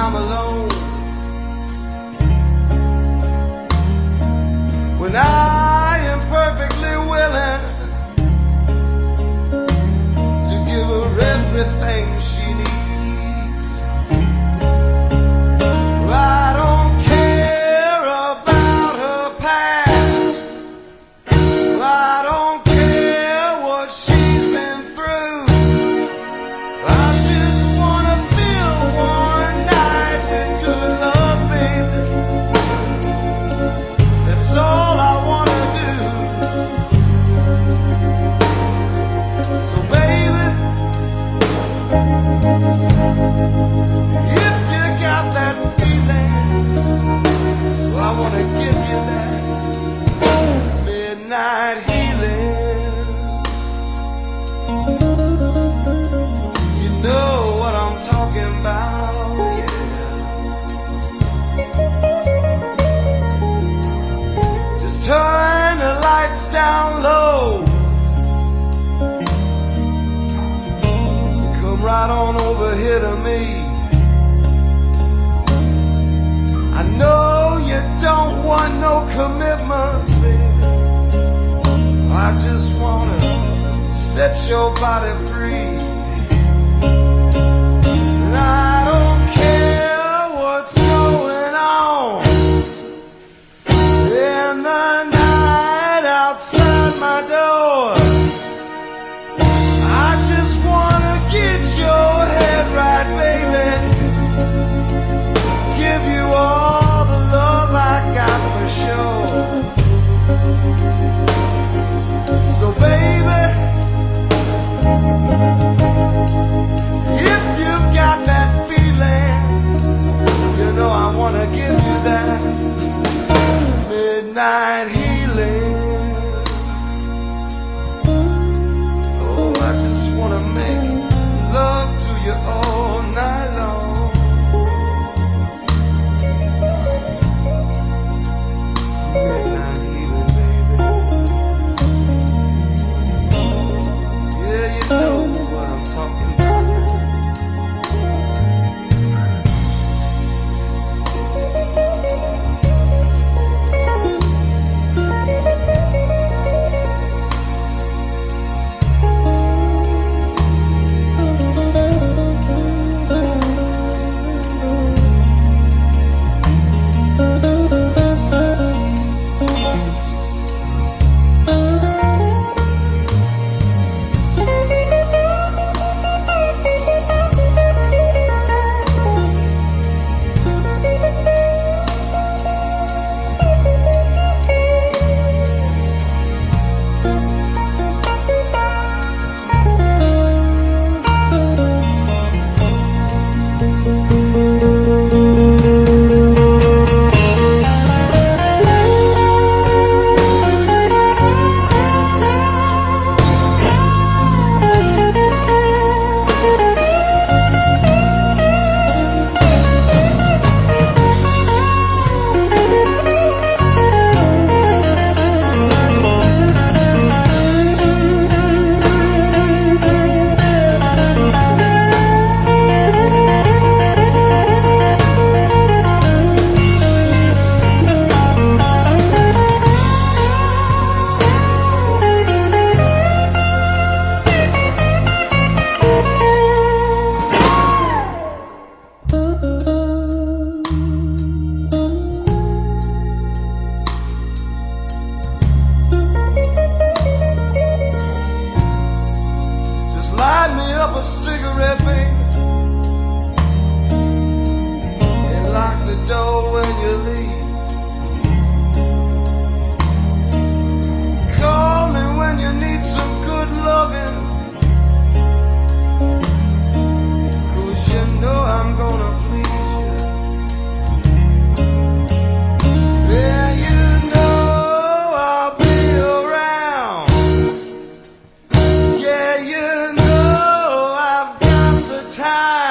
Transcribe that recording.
I'm alone, when I am perfectly willing to give her everything she needs. I don't care about her past, I don't care what she's been through. I just wanna feel one night with good love, baby. That's all I wanna do. So baby, if you got that feeling, well, I wanna give you that midnight healing. You know what I'm talking about, yeah. Just turn the lights down low, come right on over here to me. I know you don't want no commitments, baby. I just wanna set your body free. And I don't care what's going on in the night outside my door. I just wanna get your head right, baby. Give you all the love I got for sure. So baby, if you've got that feeling, you know I wanna give you that midnight healing. Oh, I just wanna make love to you all night long. Midnight healing, baby. Yeah, you know what I'm talking about. Light me up a cigarette, baby, and lock the door when you leave. Call me when you need some good loving, 'cause you know I'm gonna please you. Yeah, you know I'll be around. Yeah, you know I've got the time.